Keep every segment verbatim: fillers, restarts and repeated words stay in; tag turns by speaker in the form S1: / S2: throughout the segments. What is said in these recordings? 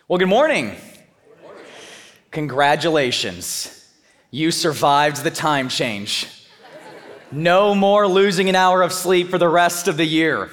S1: Well, good morning. Congratulations. You survived the time change. No more losing an hour of sleep for the rest of the year.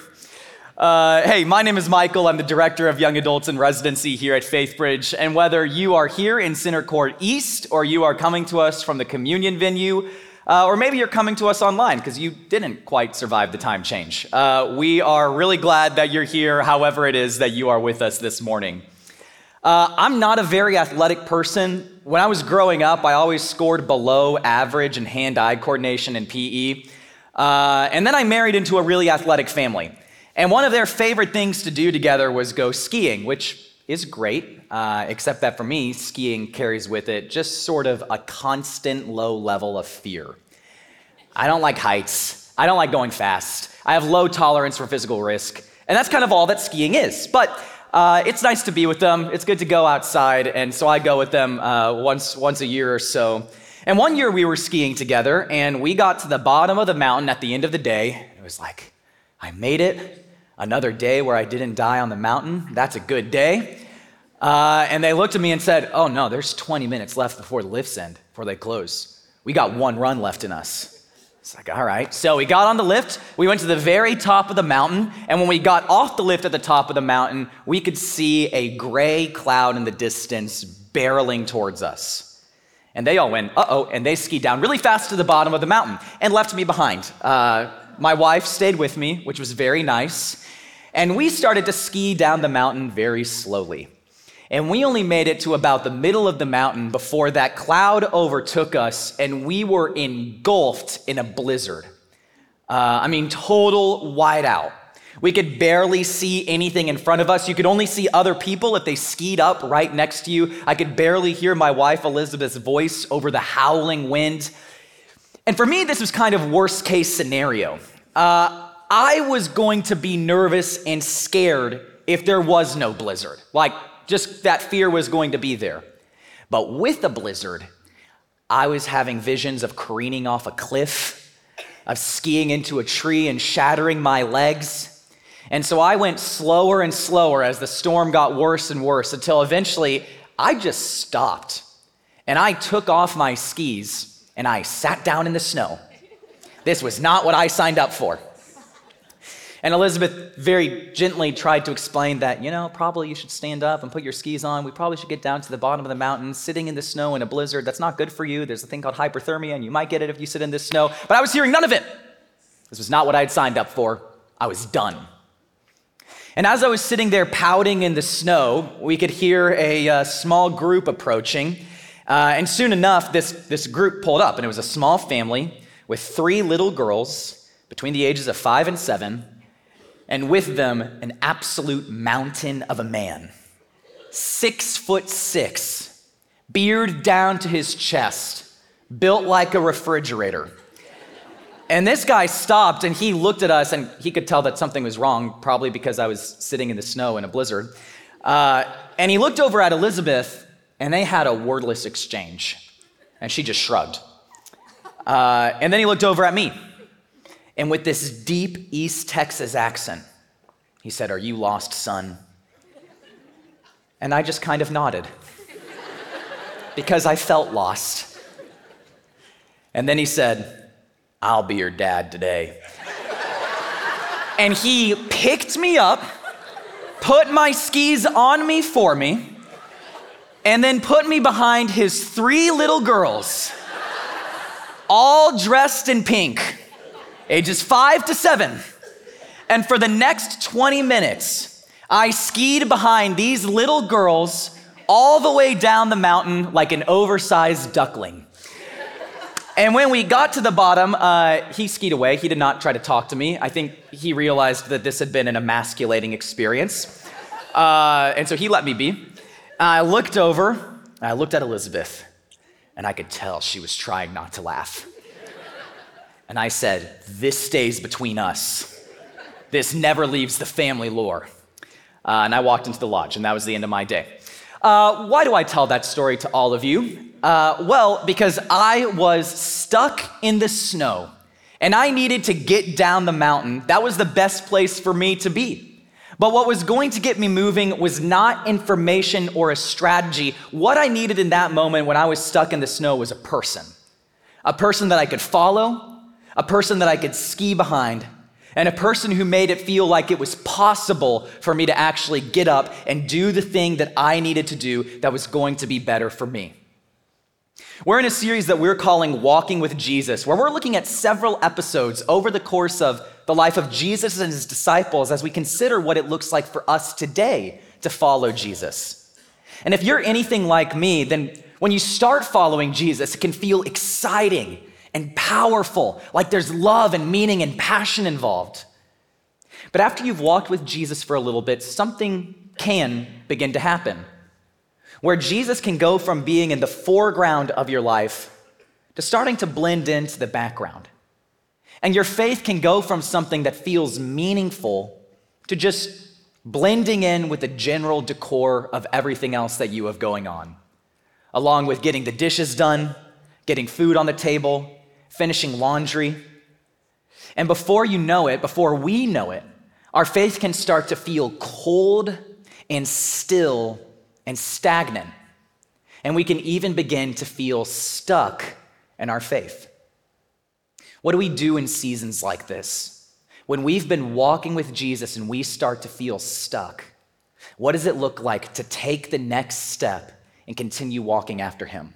S1: Uh, hey, my name is Michael. I'm the Director of Young Adults in Residency here at Faithbridge. And whether you are here in Center Court East or you are coming to us from the communion venue, uh, or maybe you're coming to us online because you didn't quite survive the time change, uh, we are really glad that you're here, however it is that you are with us this morning. Uh, I'm not a very athletic person. When I was growing up, I always scored below average in hand-eye coordination in P E. Uh, and then I married into a really athletic family. And one of their favorite things to do together was go skiing, which is great, uh, except that for me, skiing carries with it just sort of a constant low level of fear. I don't like heights. I don't like going fast. I have low tolerance for physical risk. And that's kind of all that skiing is. But Uh, it's nice to be with them. It's good to go outside, and so I go with them uh, once once a year or so. And one year we were skiing together, and we got to the bottom of the mountain at the end of the day. It was like, I made it. Another day where I didn't die on the mountain. That's a good day. Uh, and they looked at me and said, oh no, there's twenty minutes left before the lifts end, before they close. We got one run left in us. It's like, all right. So we got on the lift, we went to the very top of the mountain, and when we got off the lift at the top of the mountain, we could see a gray cloud in the distance barreling towards us. And they all went, uh-oh, and they skied down really fast to the bottom of the mountain and left me behind. Uh, my wife stayed with me, which was very nice, and we started to ski down the mountain very slowly. And we only made it to about the middle of the mountain before that cloud overtook us and we were engulfed in a blizzard. Uh, I mean, total whiteout. We could barely see anything in front of us. You could only see other people if they skied up right next to you. I could barely hear my wife Elizabeth's voice over the howling wind. And for me, this was kind of worst case scenario. Uh, I was going to be nervous and scared if there was no blizzard. Like, just that fear was going to be there. But with the blizzard, I was having visions of careening off a cliff, of skiing into a tree and shattering my legs. And so I went slower and slower as the storm got worse and worse until eventually I just stopped. And I took off my skis and I sat down in the snow. This was not what I signed up for. And Elizabeth very gently tried to explain that, you know, probably you should stand up and put your skis on. We probably should get down to the bottom of the mountain. Sitting in the snow in a blizzard, that's not good for you. There's a thing called hyperthermia, and you might get it if you sit in this snow. But I was hearing none of it. This was not what I had signed up for. I was done. And as I was sitting there pouting in the snow, we could hear a uh, small group approaching. Uh, and soon enough, this, this group pulled up, and it was a small family with three little girls between the ages of five and seven, and with them, an absolute mountain of a man. Six foot six, beard down to his chest, built like a refrigerator. And this guy stopped and he looked at us and he could tell that something was wrong, probably because I was sitting in the snow in a blizzard. Uh, and he looked over at Elizabeth and they had a wordless exchange. And she just shrugged. Uh, and then he looked over at me. And with this deep East Texas accent, he said, "Are you lost, son?" And I just kind of nodded because I felt lost. And then he said, "I'll be your dad today." And he picked me up, put my skis on me for me, and then put me behind his three little girls, all dressed in pink. Ages five to seven. And for the next twenty minutes, I skied behind these little girls all the way down the mountain like an oversized duckling. And when we got to the bottom, uh, he skied away. He did not try to talk to me. I think he realized that this had been an emasculating experience. Uh, and so he let me be. I looked over, and I looked at Elizabeth, and I could tell she was trying not to laugh. And I said, "This stays between us. This never leaves the family lore." Uh, and I walked into the lodge, and that was the end of my day. Uh, why do I tell that story to all of you? Uh, well, because I was stuck in the snow, and I needed to get down the mountain. That was the best place for me to be. But what was going to get me moving was not information or a strategy. What I needed in that moment when I was stuck in the snow was a person. A person that I could follow, a person that I could ski behind, and a person who made it feel like it was possible for me to actually get up and do the thing that I needed to do that was going to be better for me. We're in a series that we're calling Walking with Jesus, where we're looking at several episodes over the course of the life of Jesus and his disciples as we consider what it looks like for us today to follow Jesus. And if you're anything like me, then when you start following Jesus, it can feel exciting and powerful, like there's love and meaning and passion involved. But after you've walked with Jesus for a little bit, something can begin to happen, where Jesus can go from being in the foreground of your life to starting to blend into the background. And your faith can go from something that feels meaningful to just blending in with the general decor of everything else that you have going on, along with getting the dishes done, getting food on the table, finishing laundry. And before you know it, before we know it, our faith can start to feel cold and still and stagnant. And we can even begin to feel stuck in our faith. What do we do in seasons like this? When we've been walking with Jesus and we start to feel stuck, what does it look like to take the next step and continue walking after him?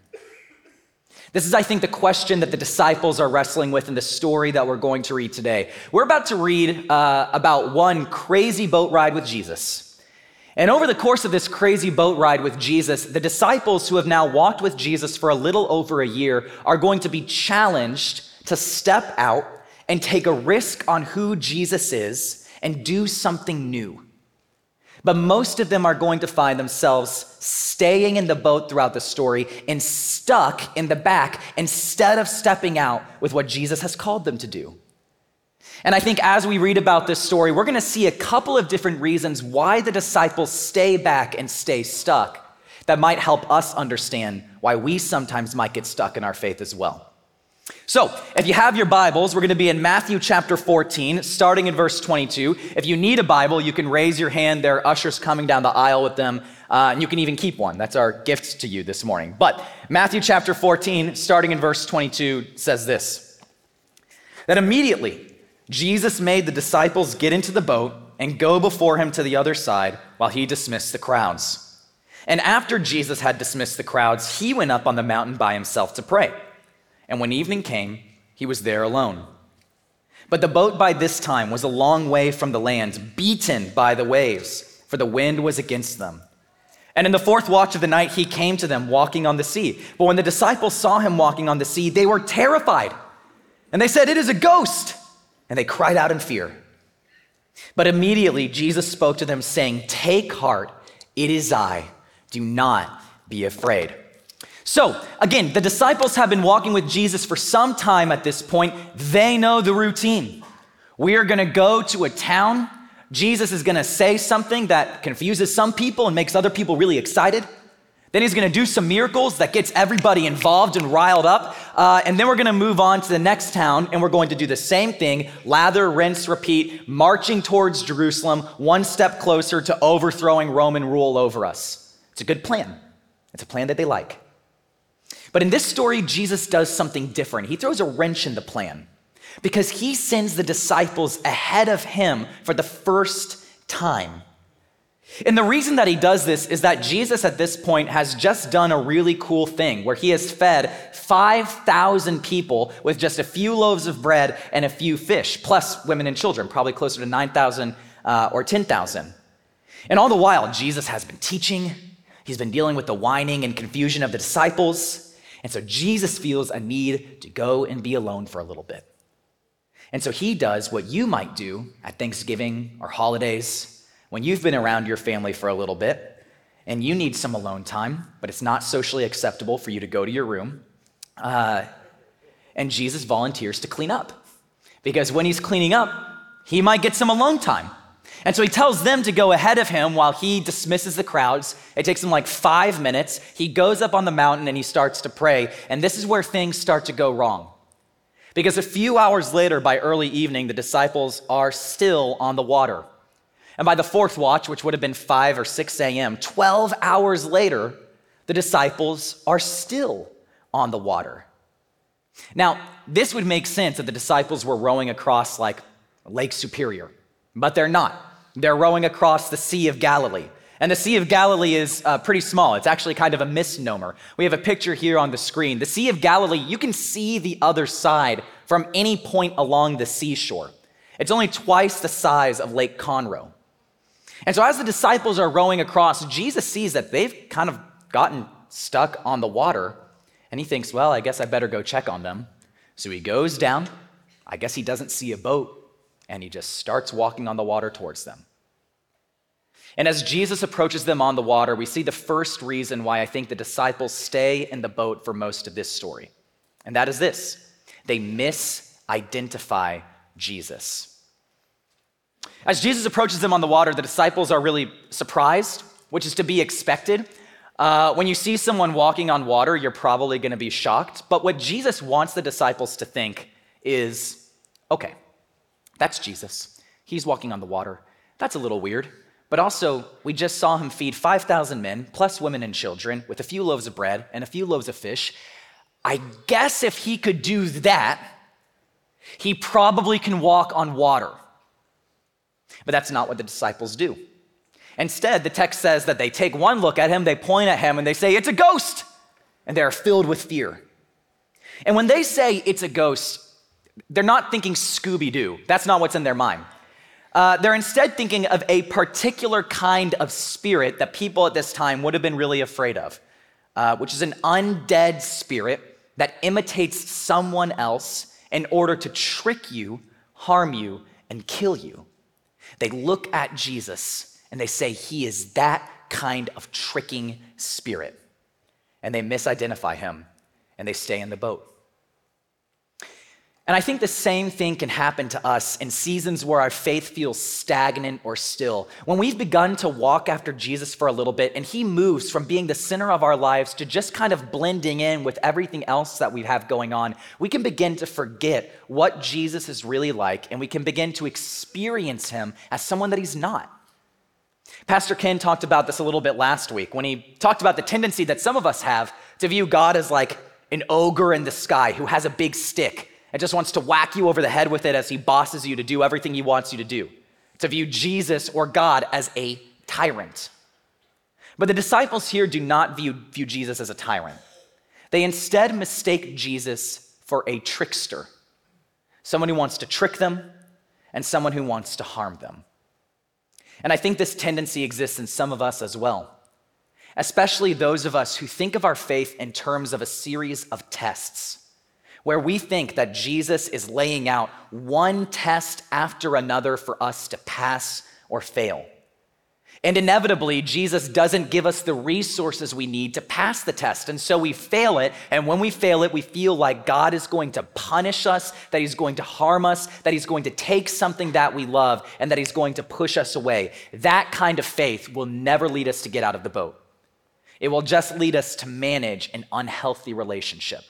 S1: This is, I think, the question that the disciples are wrestling with in the story that we're going to read today. We're about to read uh, about one crazy boat ride with Jesus. And over the course of this crazy boat ride with Jesus, the disciples who have now walked with Jesus for a little over a year are going to be challenged to step out and take a risk on who Jesus is and do something new. But most of them are going to find themselves staying in the boat throughout the story and stuck in the back instead of stepping out with what Jesus has called them to do. And I think as we read about this story, we're going to see a couple of different reasons why the disciples stay back and stay stuck that might help us understand why we sometimes might get stuck in our faith as well. So, if you have your Bibles, we're going to be in Matthew chapter fourteen, starting in verse twenty-two. If you need a Bible, you can raise your hand. There are ushers coming down the aisle with them, uh, and you can even keep one. That's our gift to you this morning. But Matthew chapter fourteen, starting in verse twenty-two, says this: that immediately Jesus made the disciples get into the boat and go before him to the other side while he dismissed the crowds. And after Jesus had dismissed the crowds, he went up on the mountain by himself to pray. And when evening came, he was there alone. But the boat by this time was a long way from the land, beaten by the waves, for the wind was against them. And in the fourth watch of the night, he came to them walking on the sea. But when the disciples saw him walking on the sea, they were terrified. And they said, "It is a ghost!" And they cried out in fear. But immediately Jesus spoke to them, saying, "Take heart, it is I. Do not be afraid." So, again, the disciples have been walking with Jesus for some time at this point. They know the routine. We are going to go to a town. Jesus is going to say something that confuses some people and makes other people really excited. Then he's going to do some miracles that gets everybody involved and riled up. Uh, and then we're going to move on to the next town, and we're going to do the same thing, lather, rinse, repeat, marching towards Jerusalem, one step closer to overthrowing Roman rule over us. It's a good plan. It's a plan that they like. But in this story, Jesus does something different. He throws a wrench in the plan because he sends the disciples ahead of him for the first time. And the reason that he does this is that Jesus at this point has just done a really cool thing where he has fed five thousand people with just a few loaves of bread and a few fish, plus women and children, probably closer to nine thousand uh, or ten thousand. And all the while, Jesus has been teaching. He's been dealing with the whining and confusion of the disciples. And so Jesus feels a need to go and be alone for a little bit. And so he does what you might do at Thanksgiving or holidays when you've been around your family for a little bit and you need some alone time, but it's not socially acceptable for you to go to your room. Uh, and Jesus volunteers to clean up because when he's cleaning up, he might get some alone time. And so he tells them to go ahead of him while he dismisses the crowds. It takes him like five minutes. He goes up on the mountain and he starts to pray. And this is where things start to go wrong. Because a few hours later, by early evening, the disciples are still on the water. And by the fourth watch, which would have been five or six a.m., twelve hours later, the disciples are still on the water. Now, this would make sense if the disciples were rowing across like Lake Superior, but they're not. They're rowing across the Sea of Galilee. And the Sea of Galilee is uh, pretty small. It's actually kind of a misnomer. We have a picture here on the screen. The Sea of Galilee, you can see the other side from any point along the seashore. It's only twice the size of Lake Conroe. And so as the disciples are rowing across, Jesus sees that they've kind of gotten stuck on the water, and he thinks, well, I guess I better go check on them. So he goes down. I guess he doesn't see a boat, and he just starts walking on the water towards them. And as Jesus approaches them on the water, we see the first reason why I think the disciples stay in the boat for most of this story. And that is this: they misidentify Jesus. As Jesus approaches them on the water, the disciples are really surprised, which is to be expected. Uh, when you see someone walking on water, you're probably going to be shocked. But what Jesus wants the disciples to think is, okay, that's Jesus. He's walking on the water. That's a little weird. But also, we just saw him feed five thousand men, plus women and children, with a few loaves of bread and a few loaves of fish. I guess if he could do that, he probably can walk on water. But that's not what the disciples do. Instead, the text says that they take one look at him, they point at him, and they say, "It's a ghost!" And they are filled with fear. And when they say it's a ghost, they're not thinking Scooby-Doo. That's not what's in their mind. Uh, they're instead thinking of a particular kind of spirit that people at this time would have been really afraid of, uh, which is an undead spirit that imitates someone else in order to trick you, harm you, and kill you. They look at Jesus and they say he is that kind of tricking spirit. And they misidentify him and they stay in the boat. And I think the same thing can happen to us in seasons where our faith feels stagnant or still. When we've begun to walk after Jesus for a little bit and he moves from being the center of our lives to just kind of blending in with everything else that we have going on, we can begin to forget what Jesus is really like, and we can begin to experience him as someone that he's not. Pastor Ken talked about this a little bit last week when he talked about the tendency that some of us have to view God as like an ogre in the sky who has a big stick and just wants to whack you over the head with it as he bosses you to do everything he wants you to do. To view Jesus or God as a tyrant. But the disciples here do not view, view Jesus as a tyrant. They instead mistake Jesus for a trickster. Someone who wants to trick them and someone who wants to harm them. And I think this tendency exists in some of us as well. Especially those of us who think of our faith in terms of a series of tests, where we think that Jesus is laying out one test after another for us to pass or fail. And inevitably, Jesus doesn't give us the resources we need to pass the test. And so we fail it. And when we fail it, we feel like God is going to punish us, that he's going to harm us, that he's going to take something that we love, and that he's going to push us away. That kind of faith will never lead us to get out of the boat. It will just lead us to manage an unhealthy relationship.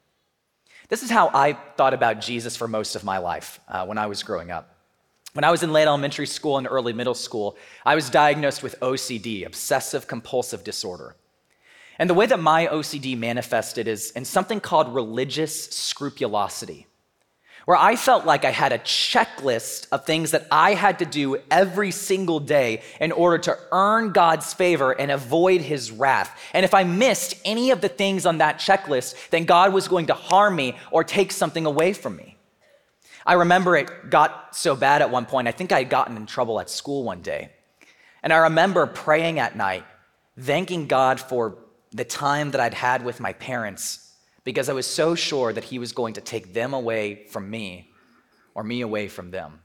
S1: This is how I thought about Jesus for most of my life uh, when I was growing up. When I was in late elementary school and early middle school, I was diagnosed with O C D, obsessive compulsive disorder. And the way that my O C D manifested is in something called religious scrupulosity, where I felt like I had a checklist of things that I had to do every single day in order to earn God's favor and avoid his wrath. And if I missed any of the things on that checklist, then God was going to harm me or take something away from me. I remember it got so bad at one point, I think I had gotten in trouble at school one day. And I remember praying at night, thanking God for the time that I'd had with my parents, because I was so sure that he was going to take them away from me or me away from them.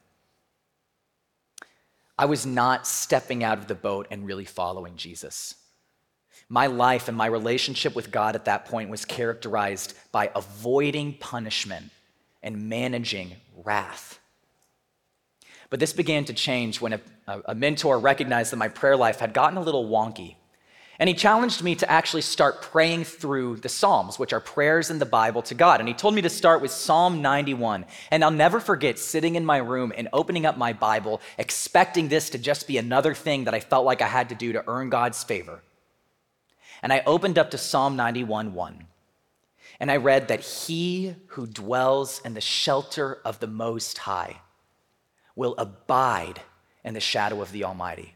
S1: I was not stepping out of the boat and really following Jesus. My life and my relationship with God at that point was characterized by avoiding punishment and managing wrath. But this began to change when a, a mentor recognized that my prayer life had gotten a little wonky. And he challenged me to actually start praying through the Psalms, which are prayers in the Bible to God. And he told me to start with Psalm ninety-one. And I'll never forget sitting in my room and opening up my Bible, expecting this to just be another thing that I felt like I had to do to earn God's favor. And I opened up to Psalm ninety-one one. And I read that he who dwells in the shelter of the Most High will abide in the shadow of the Almighty.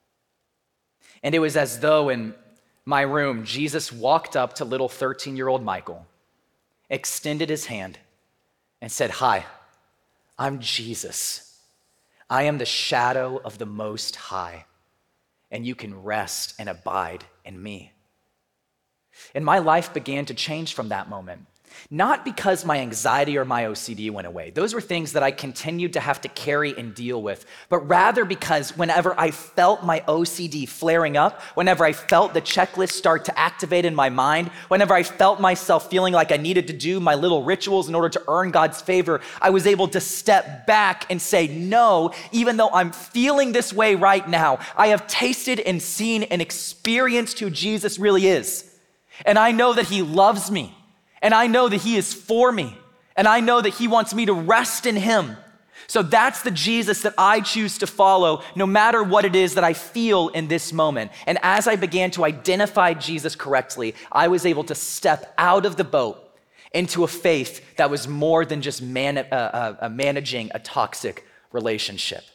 S1: And it was as though in my room, Jesus walked up to little thirteen-year-old Michael, extended his hand, and said, "Hi, I'm Jesus. I am the shadow of the Most High, and you can rest and abide in me." And my life began to change from that moment. Not because my anxiety or my O C D went away. Those were things that I continued to have to carry and deal with, but rather because whenever I felt my O C D flaring up, whenever I felt the checklist start to activate in my mind, whenever I felt myself feeling like I needed to do my little rituals in order to earn God's favor, I was able to step back and say, no, even though I'm feeling this way right now, I have tasted and seen and experienced who Jesus really is. And I know that he loves me. And I know that he is for me. And I know that he wants me to rest in him. So that's the Jesus that I choose to follow, no matter what it is that I feel in this moment. And as I began to identify Jesus correctly, I was able to step out of the boat into a faith that was more than just man, uh, uh, managing a toxic relationship.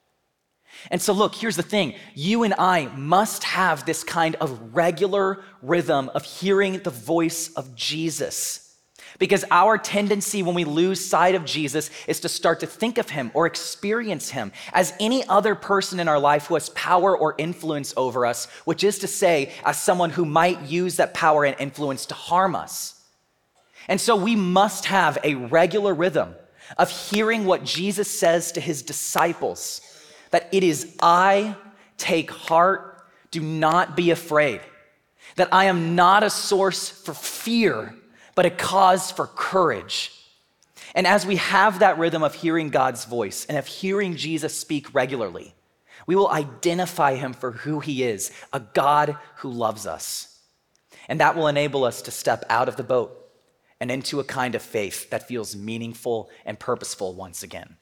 S1: And so look, here's the thing. You and I must have this kind of regular rhythm of hearing the voice of Jesus. Because our tendency when we lose sight of Jesus is to start to think of him or experience him as any other person in our life who has power or influence over us, which is to say, as someone who might use that power and influence to harm us. And so we must have a regular rhythm of hearing what Jesus says to his disciples. That it is I, take heart, do not be afraid. That I am not a source for fear, but a cause for courage. And as we have that rhythm of hearing God's voice and of hearing Jesus speak regularly, we will identify him for who he is, a God who loves us. And that will enable us to step out of the boat and into a kind of faith that feels meaningful and purposeful once again.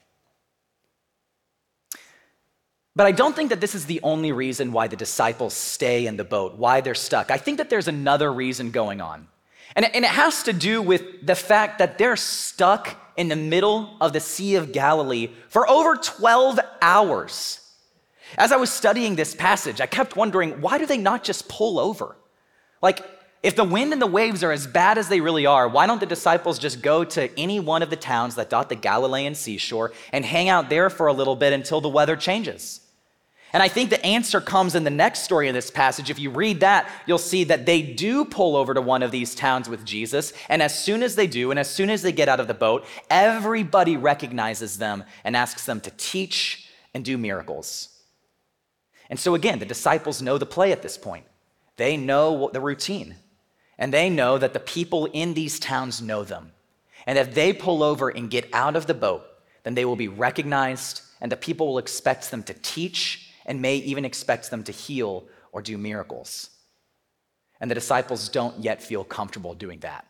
S1: But I don't think that this is the only reason why the disciples stay in the boat, why they're stuck. I think that there's another reason going on. And it, and it has to do with the fact that they're stuck in the middle of the Sea of Galilee for over twelve hours. As I was studying this passage, I kept wondering, why do they not just pull over? Like, if the wind and the waves are as bad as they really are, why don't the disciples just go to any one of the towns that dot the Galilean seashore and hang out there for a little bit until the weather changes? And I think the answer comes in the next story in this passage. If you read that, you'll see that they do pull over to one of these towns with Jesus. And as soon as they do, and as soon as they get out of the boat, everybody recognizes them and asks them to teach and do miracles. And so again, the disciples know the play at this point. They know the routine. And they know that the people in these towns know them. And if they pull over and get out of the boat, then they will be recognized, and the people will expect them to teach and may even expect them to heal or do miracles. And the disciples don't yet feel comfortable doing that.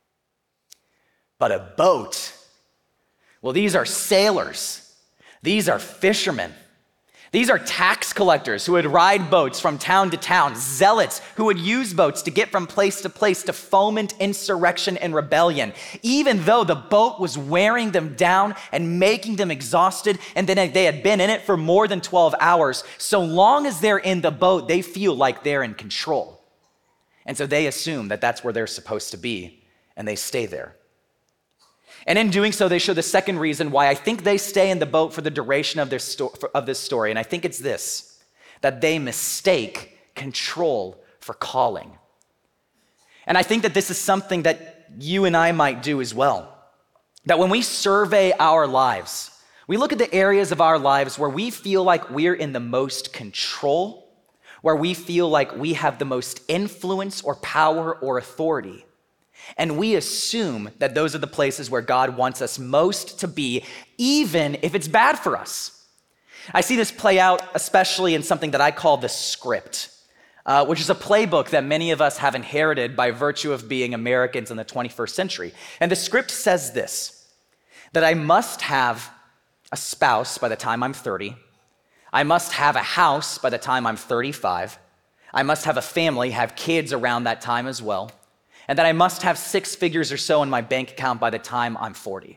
S1: But a boat, well, these are sailors. These are fishermen. These are tax collectors who would ride boats from town to town, zealots who would use boats to get from place to place to foment insurrection and rebellion, even though the boat was wearing them down and making them exhausted, and then they had been in it for more than twelve hours. So long as they're in the boat, they feel like they're in control. And so they assume that that's where they're supposed to be, and they stay there. And in doing so, they show the second reason why I think they stay in the boat for the duration of, their sto- of this story. And I think it's this, that they mistake control for calling. And I think that this is something that you and I might do as well. That when we survey our lives, we look at the areas of our lives where we feel like we're in the most control, where we feel like we have the most influence or power or authority. And we assume that those are the places where God wants us most to be, even if it's bad for us. I see this play out especially in something that I call the script. uh, which is a playbook that many of us have inherited by virtue of being Americans in the twenty-first century. And the script says this, that I must have a spouse by the time I'm thirty. I must have a house by the time I'm thirty-five. I must have a family, have kids around that time as well. And that I must have six figures or so in my bank account by the time I'm forty.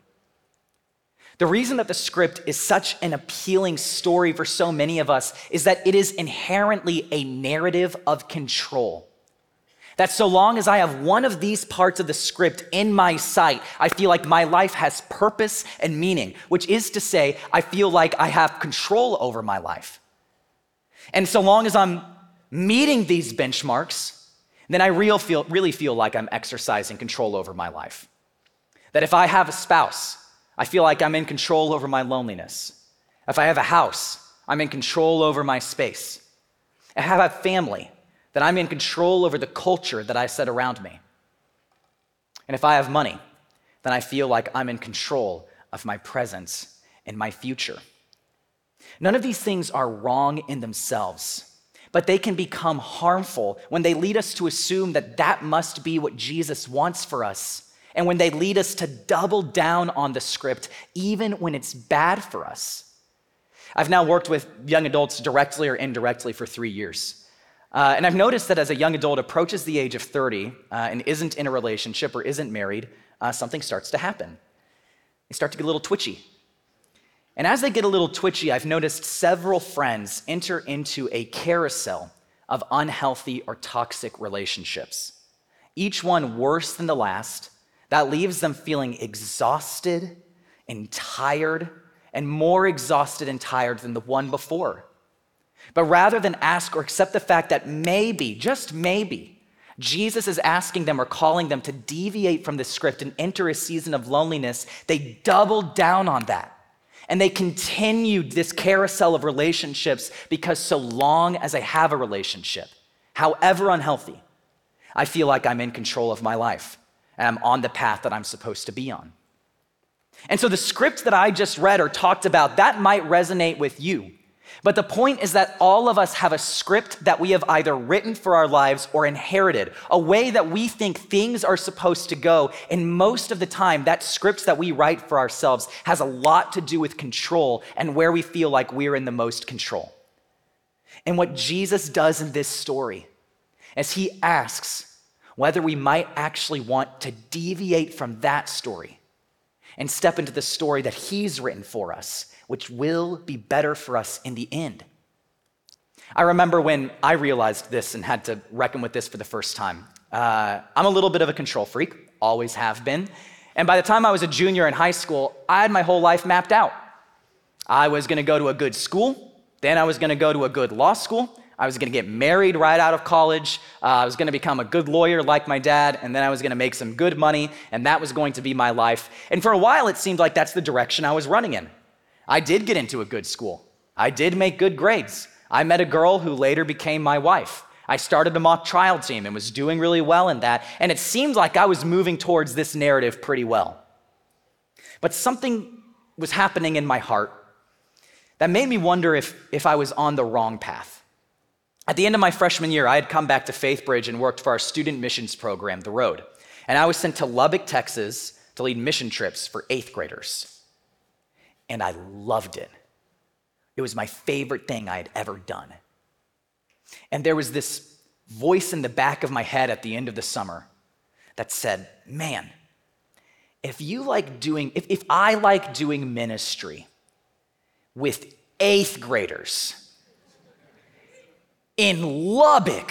S1: The reason that the script is such an appealing story for so many of us is that it is inherently a narrative of control. That so long as I have one of these parts of the script in my sight, I feel like my life has purpose and meaning, which is to say, I feel like I have control over my life. And so long as I'm meeting these benchmarks, then I real feel, really feel like I'm exercising control over my life. That if I have a spouse, I feel like I'm in control over my loneliness. If I have a house, I'm in control over my space. If I have a family, then I'm in control over the culture that I set around me. And if I have money, then I feel like I'm in control of my presence and my future. None of these things are wrong in themselves, but they can become harmful when they lead us to assume that that must be what Jesus wants for us, and when they lead us to double down on the script, even when it's bad for us. I've now worked with young adults directly or indirectly for three years. Uh, and I've noticed that as a young adult approaches the age of thirty uh, and isn't in a relationship or isn't married, uh, something starts to happen. They start to get a little twitchy. And as they get a little twitchy, I've noticed several friends enter into a carousel of unhealthy or toxic relationships, each one worse than the last. That leaves them feeling exhausted and tired, and more exhausted and tired than the one before. But rather than ask or accept the fact that maybe, just maybe, Jesus is asking them or calling them to deviate from the script and enter a season of loneliness, they double down on that. And they continued this carousel of relationships because so long as I have a relationship, however unhealthy, I feel like I'm in control of my life. And I'm on the path that I'm supposed to be on. And so the script that I just read or talked about, that might resonate with you. But the point is that all of us have a script that we have either written for our lives or inherited, a way that we think things are supposed to go. And most of the time, that script that we write for ourselves has a lot to do with control and where we feel like we're in the most control. And what Jesus does in this story is he asks whether we might actually want to deviate from that story and step into the story that he's written for us, which will be better for us in the end. I remember when I realized this and had to reckon with this for the first time. Uh, I'm a little bit of a control freak, always have been. And by the time I was a junior in high school, I had my whole life mapped out. I was gonna go to a good school, then I was gonna go to a good law school, I was gonna get married right out of college, uh, I was gonna become a good lawyer like my dad, and then I was gonna make some good money, and that was going to be my life. And for a while, it seemed like that's the direction I was running in. I did get into a good school. I did make good grades. I met a girl who later became my wife. I started a mock trial team and was doing really well in that, and it seemed like I was moving towards this narrative pretty well. But something was happening in my heart that made me wonder if, if I was on the wrong path. At the end of my freshman year, I had come back to Faithbridge and worked for our student missions program, The Road. And I was sent to Lubbock, Texas to lead mission trips for eighth graders. And I loved it. It was my favorite thing I had ever done. And there was this voice in the back of my head at the end of the summer that said, man, if you like doing, if, if I like doing ministry with eighth graders in Lubbock,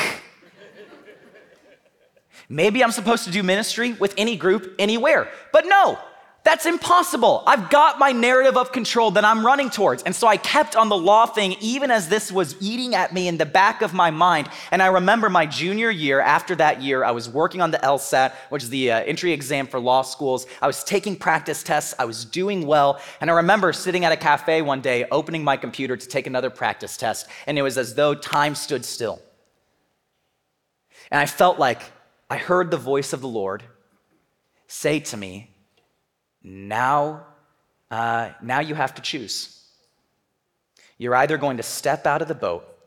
S1: maybe I'm supposed to do ministry with any group, anywhere. But no, that's impossible. I've got my narrative of control that I'm running towards. And so I kept on the law thing even as this was eating at me in the back of my mind. And I remember my junior year, after that year, I was working on the LSAT, which is the uh, entry exam for law schools. I was taking practice tests. I was doing well. And I remember sitting at a cafe one day, opening my computer to take another practice test. And it was as though time stood still. And I felt like I heard the voice of the Lord say to me, Now, uh, now you have to choose. You're either going to step out of the boat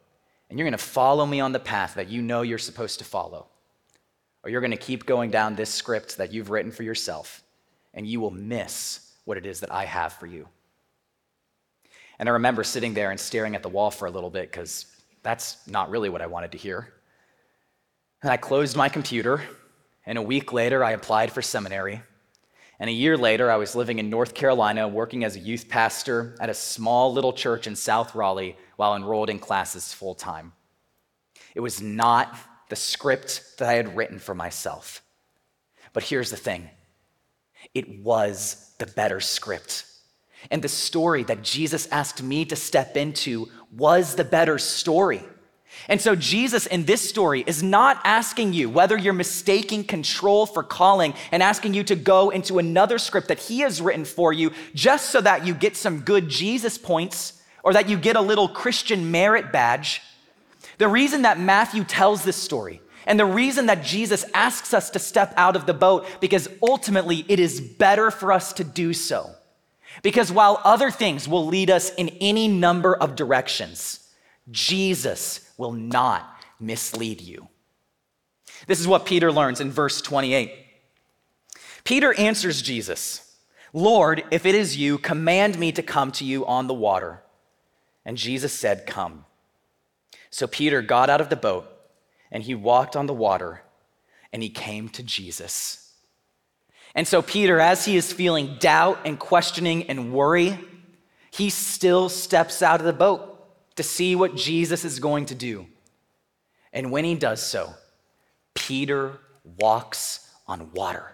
S1: and you're going to follow me on the path that you know you're supposed to follow, or you're going to keep going down this script that you've written for yourself, and you will miss what it is that I have for you. And I remember sitting there and staring at the wall for a little bit because that's not really what I wanted to hear. And I closed my computer, and a week later I applied for seminary. And a year later, I was living in North Carolina, working as a youth pastor at a small little church in South Raleigh while enrolled in classes full time. It was not the script that I had written for myself. But here's the thing. It was the better script. And the story that Jesus asked me to step into was the better story. And so Jesus in this story is not asking you whether you're mistaking control for calling and asking you to go into another script that he has written for you just so that you get some good Jesus points or that you get a little Christian merit badge. The reason that Matthew tells this story and the reason that Jesus asks us to step out of the boat, because ultimately it is better for us to do so. Because while other things will lead us in any number of directions, Jesus will not mislead you. This is what Peter learns in verse twenty-eight. Peter answers Jesus, "Lord, if it is you, command me to come to you on the water." And Jesus said, "Come." So Peter got out of the boat and he walked on the water and he came to Jesus. And so Peter, as he is feeling doubt and questioning and worry, he still steps out of the boat to see what Jesus is going to do. And when he does so, Peter walks on water.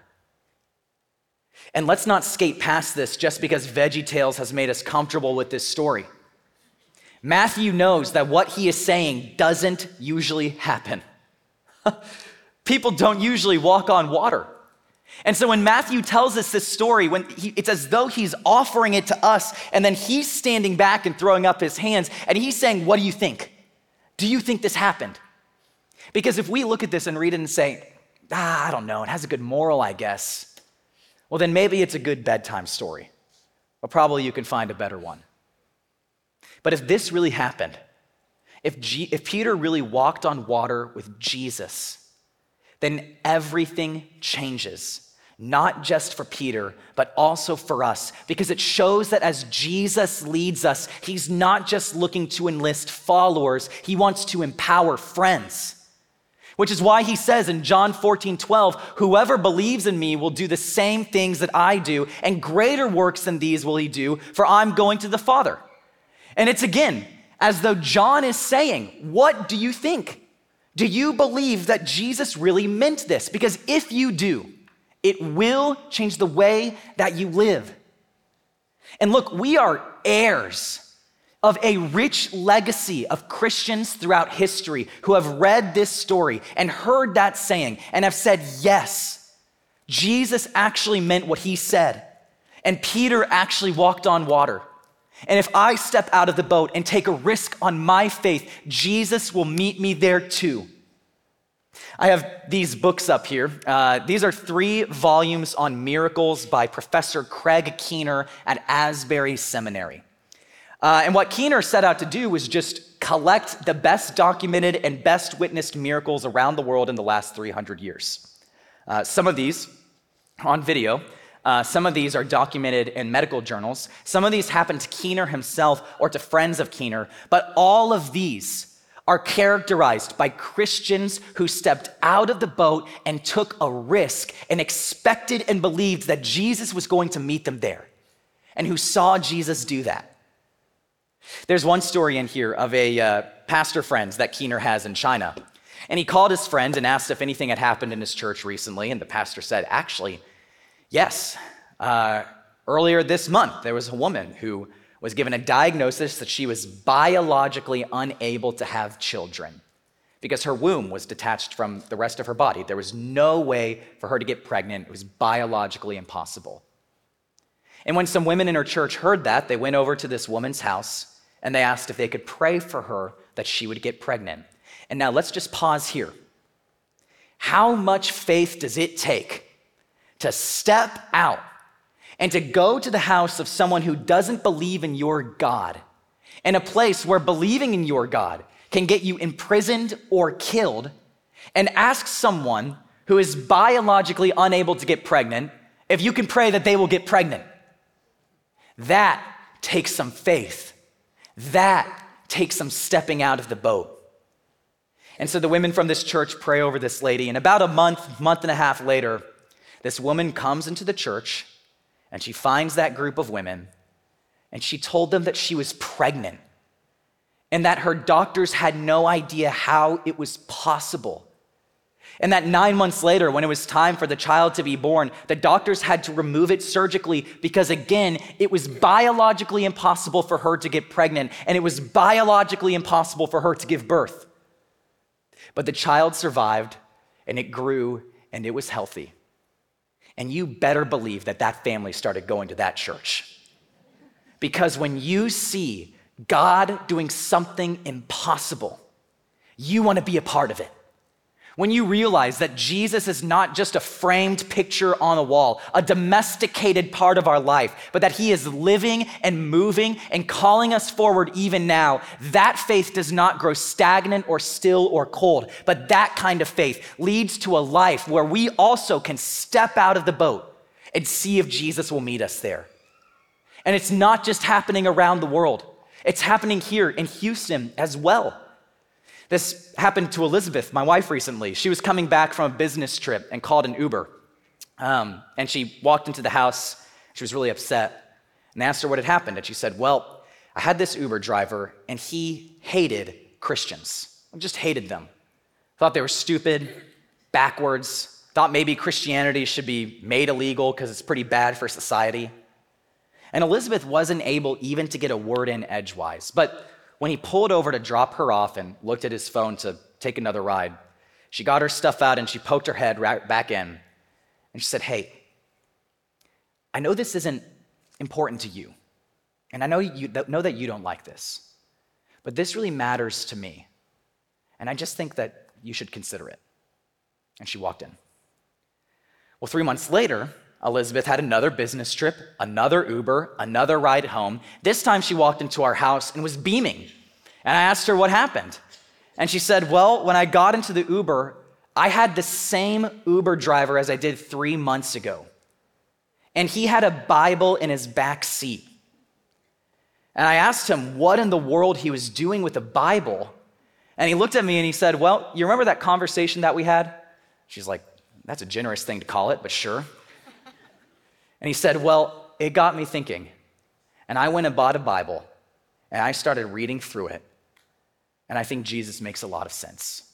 S1: And let's not skate past this just because VeggieTales has made us comfortable with this story. Matthew knows that what he is saying doesn't usually happen. People don't usually walk on water. And so when Matthew tells us this story, when he, it's as though he's offering it to us, and then he's standing back and throwing up his hands, and he's saying, "What do you think? Do you think this happened?" Because if we look at this and read it and say, ah, I don't know, it has a good moral, I guess, well, then maybe it's a good bedtime story, but probably you can find a better one. But if this really happened, if, G- if Peter really walked on water with Jesus, then everything changes. Not just for Peter, but also for us, because it shows that as Jesus leads us, he's not just looking to enlist followers, he wants to empower friends. Which is why he says in John fourteen twelve, "Whoever believes in me will do the same things that I do, and greater works than these will he do, for I'm going to the Father." And it's again, as though John is saying, what do you think? Do you believe that Jesus really meant this? Because if you do, it will change the way that you live. And look, we are heirs of a rich legacy of Christians throughout history who have read this story and heard that saying and have said, yes, Jesus actually meant what he said. And Peter actually walked on water. And if I step out of the boat and take a risk on my faith, Jesus will meet me there too. I have these books up here. Uh, these are three volumes on miracles by Professor Craig Keener at Asbury Seminary. Uh, and what Keener set out to do was just collect the best documented and best witnessed miracles around the world in the last three hundred years. Uh, some of these are on video. Uh, some of these are documented in medical journals. Some of these happened to Keener himself or to friends of Keener. But all of these are characterized by Christians who stepped out of the boat and took a risk and expected and believed that Jesus was going to meet them there, and who saw Jesus do that. There's one story in here of a uh, pastor friend that Keener has in China. And he called his friend and asked if anything had happened in his church recently. And the pastor said, actually, yes. Uh, earlier this month, there was a woman who was given a diagnosis that she was biologically unable to have children because her womb was detached from the rest of her body. There was no way for her to get pregnant. It was biologically impossible. And when some women in her church heard that, they went over to this woman's house and they asked if they could pray for her that she would get pregnant. And now let's just pause here. How much faith does it take to step out and to go to the house of someone who doesn't believe in your God, in a place where believing in your God can get you imprisoned or killed, and ask someone who is biologically unable to get pregnant if you can pray that they will get pregnant. That takes some faith. That takes some stepping out of the boat. And so the women from this church pray over this lady, and about a month, month and a half later, this woman comes into the church and she finds that group of women, and she told them that she was pregnant and that her doctors had no idea how it was possible. And that nine months later, when it was time for the child to be born, the doctors had to remove it surgically because, again, it was biologically impossible for her to get pregnant, and it was biologically impossible for her to give birth. But the child survived, and it grew, and it was healthy. And you better believe that that family started going to that church. Because when you see God doing something impossible, you want to be a part of it. When you realize that Jesus is not just a framed picture on a wall, a domesticated part of our life, but that he is living and moving and calling us forward even now, that faith does not grow stagnant or still or cold, but that kind of faith leads to a life where we also can step out of the boat and see if Jesus will meet us there. And it's not just happening around the world. It's happening here in Houston as well. This happened to Elizabeth, my wife, recently. She was coming back from a business trip and called an Uber. Um, and she walked into the house. She was really upset and asked her what had happened. And she said, well, I had this Uber driver and he hated Christians. Just hated them. Thought they were stupid, backwards, thought maybe Christianity should be made illegal because it's pretty bad for society. And Elizabeth wasn't able even to get a word in edgewise. But when he pulled over to drop her off and looked at his phone to take another ride, she got her stuff out and she poked her head right back in. And she said, hey, I know this isn't important to you. And I know, you, know that you don't like this. But this really matters to me. And I just think that you should consider it. And she walked in. Well, three months later, Elizabeth had another business trip, another Uber, another ride home. This time she walked into our house and was beaming. And I asked her what happened. And she said, well, when I got into the Uber, I had the same Uber driver as I did three months ago. And he had a Bible in his back seat. And I asked him what in the world he was doing with a Bible. And he looked at me and he said, well, you remember that conversation that we had? She's like, that's a generous thing to call it, but sure. And he said, well, it got me thinking. And I went and bought a Bible, and I started reading through it. And I think Jesus makes a lot of sense.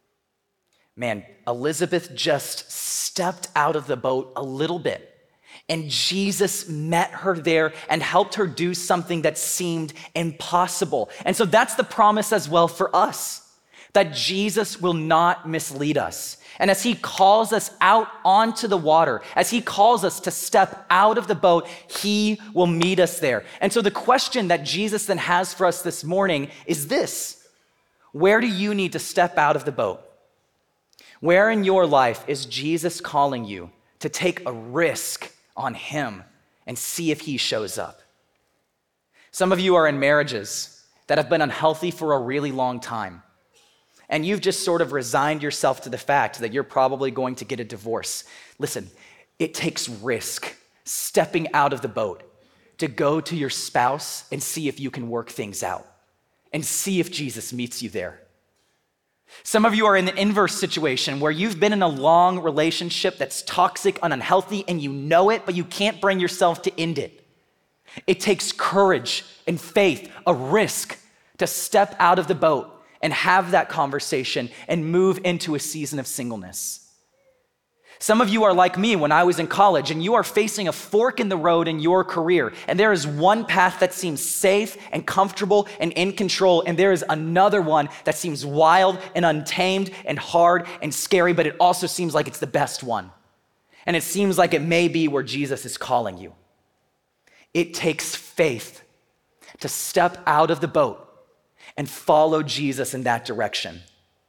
S1: Man, Elizabeth just stepped out of the boat a little bit, and Jesus met her there and helped her do something that seemed impossible. And so that's the promise as well for us, that Jesus will not mislead us. And as he calls us out onto the water, as he calls us to step out of the boat, he will meet us there. And so the question that Jesus then has for us this morning is this: where do you need to step out of the boat? Where in your life is Jesus calling you to take a risk on him and see if he shows up? Some of you are in marriages that have been unhealthy for a really long time. And you've just sort of resigned yourself to the fact that you're probably going to get a divorce. Listen, it takes risk, stepping out of the boat, to go to your spouse and see if you can work things out and see if Jesus meets you there. Some of you are in the inverse situation where you've been in a long relationship that's toxic and unhealthy and you know it, but you can't bring yourself to end it. It takes courage and faith, a risk, to step out of the boat and have that conversation and move into a season of singleness. Some of you are like me when I was in college, and you are facing a fork in the road in your career, and there is one path that seems safe and comfortable and in control, and there is another one that seems wild and untamed and hard and scary, but it also seems like it's the best one. And it seems like it may be where Jesus is calling you. It takes faith to step out of the boat and follow Jesus in that direction.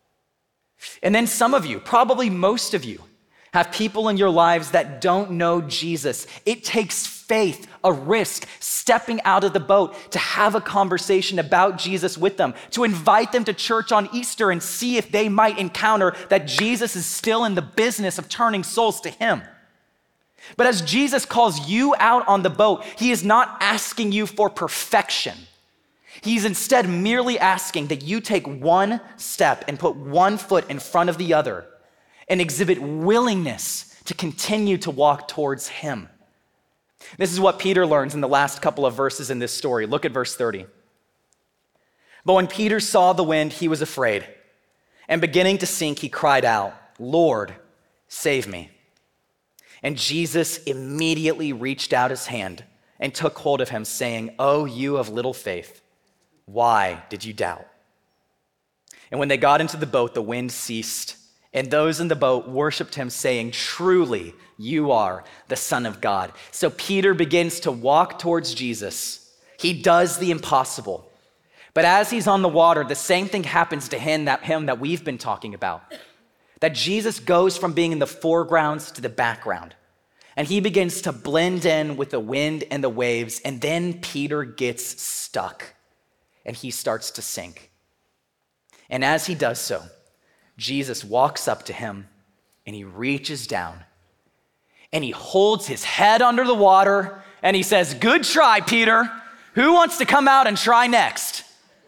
S1: And then some of you, probably most of you, have people in your lives that don't know Jesus. It takes faith, a risk, stepping out of the boat to have a conversation about Jesus with them, to invite them to church on Easter and see if they might encounter that Jesus is still in the business of turning souls to him. But as Jesus calls you out on the boat, he is not asking you for perfection. He's instead merely asking that you take one step and put one foot in front of the other and exhibit willingness to continue to walk towards him. This is what Peter learns in the last couple of verses in this story. Look at verse thirty. But when Peter saw the wind, he was afraid, and beginning to sink, he cried out, "Lord, save me." And Jesus immediately reached out his hand and took hold of him, saying, "Oh, you of little faith, why did you doubt?" And when they got into the boat, the wind ceased, and those in the boat worshiped him, saying, "Truly, you are the Son of God." So Peter begins to walk towards Jesus. He does the impossible. But as he's on the water, the same thing happens to him that, him that we've been talking about. That Jesus goes from being in the foregrounds to the background. And he begins to blend in with the wind and the waves, and then Peter gets stuck. And he starts to sink. And as he does so, Jesus walks up to him and he reaches down and he holds his head under the water and he says, "Good try, Peter. Who wants to come out and try next?"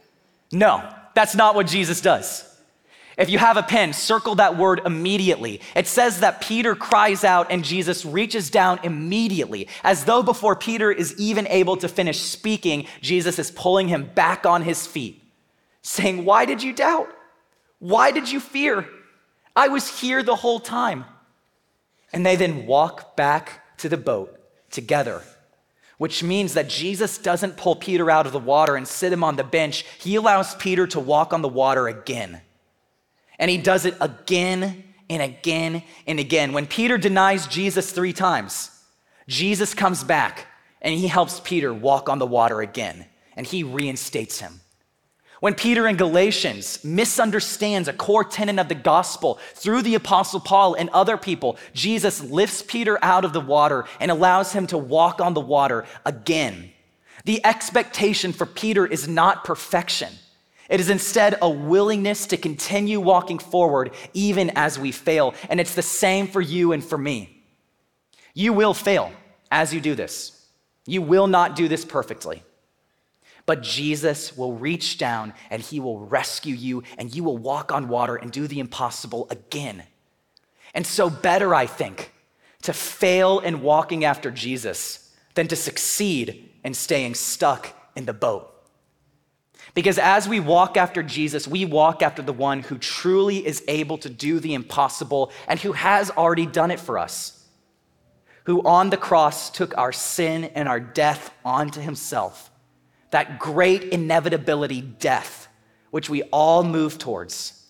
S1: No, that's not what Jesus does. If you have a pen, circle that word immediately. It says that Peter cries out and Jesus reaches down immediately, as though before Peter is even able to finish speaking, Jesus is pulling him back on his feet, saying, "Why did you doubt? Why did you fear? I was here the whole time." And they then walk back to the boat together, which means that Jesus doesn't pull Peter out of the water and sit him on the bench. He allows Peter to walk on the water again. And he does it again and again and again. When Peter denies Jesus three times, Jesus comes back and he helps Peter walk on the water again, and he reinstates him. When Peter in Galatians misunderstands a core tenet of the gospel through the Apostle Paul and other people, Jesus lifts Peter out of the water and allows him to walk on the water again. The expectation for Peter is not perfection. It is instead a willingness to continue walking forward even as we fail. And it's the same for you and for me. You will fail as you do this. You will not do this perfectly. But Jesus will reach down and he will rescue you, and you will walk on water and do the impossible again. And so better, I think, to fail in walking after Jesus than to succeed in staying stuck in the boat. Because as we walk after Jesus, we walk after the one who truly is able to do the impossible and who has already done it for us, who on the cross took our sin and our death onto himself, that great inevitability death, which we all move towards.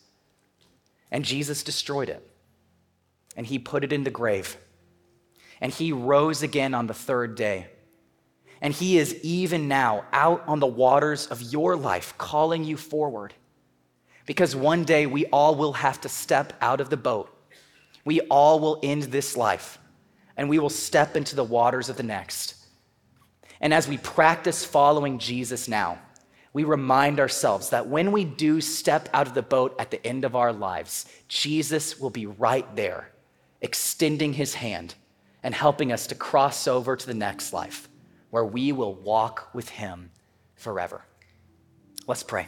S1: And Jesus destroyed it, and he put it in the grave, and he rose again on the third day. And he is even now out on the waters of your life, calling you forward. Because one day we all will have to step out of the boat. We all will end this life, and we will step into the waters of the next. And as we practice following Jesus now, we remind ourselves that when we do step out of the boat at the end of our lives, Jesus will be right there, extending his hand and helping us to cross over to the next life, where we will walk with him forever. Let's pray.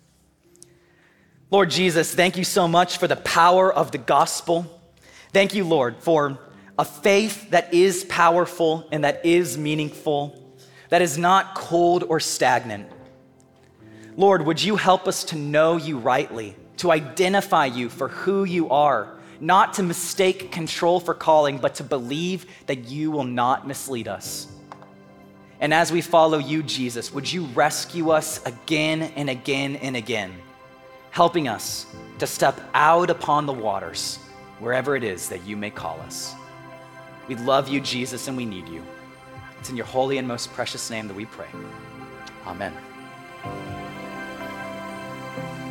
S1: Lord Jesus, thank you so much for the power of the gospel. Thank you, Lord, for a faith that is powerful and that is meaningful, that is not cold or stagnant. Lord, would you help us to know you rightly, to identify you for who you are, not to mistake control for calling, but to believe that you will not mislead us. And as we follow you, Jesus, would you rescue us again and again and again, helping us to step out upon the waters, wherever it is that you may call us. We love you, Jesus, and we need you. It's in your holy and most precious name that we pray. Amen.